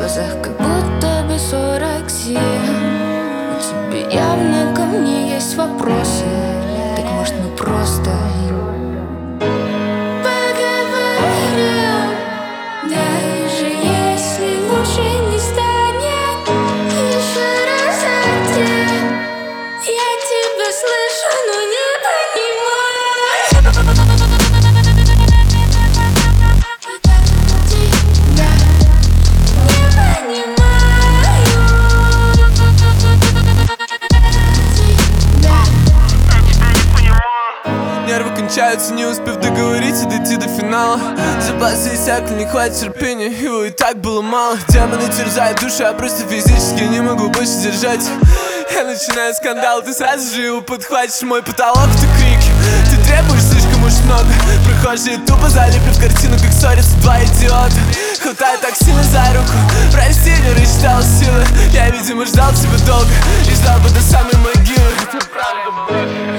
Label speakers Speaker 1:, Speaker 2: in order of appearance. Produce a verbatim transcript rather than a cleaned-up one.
Speaker 1: глазах как будто бы сорок семь. У тебя явно ко мне есть вопросы. Так может мы просто поговорим? Даже если лучше не станет еще раз один. Я тебя слышу, но не понимаю.
Speaker 2: Нервы кончаются, не успев договорить и дойти до финала. Запасы иссякли, не хватит терпения, его и так было мало. Демоны терзают душу, я просто физически не могу больше держать. Я начинаю скандал, ты сразу же его подхватишь. Мой потолок — это крики, ты требуешь слишком уж много. Прохожие тупо залипли в картину, как ссорятся два идиота. Хватает так сильно за руку, прости, не рассчитал силы. Я, видимо, ждал тебя долго и ждал бы до самой могилы. Это правда,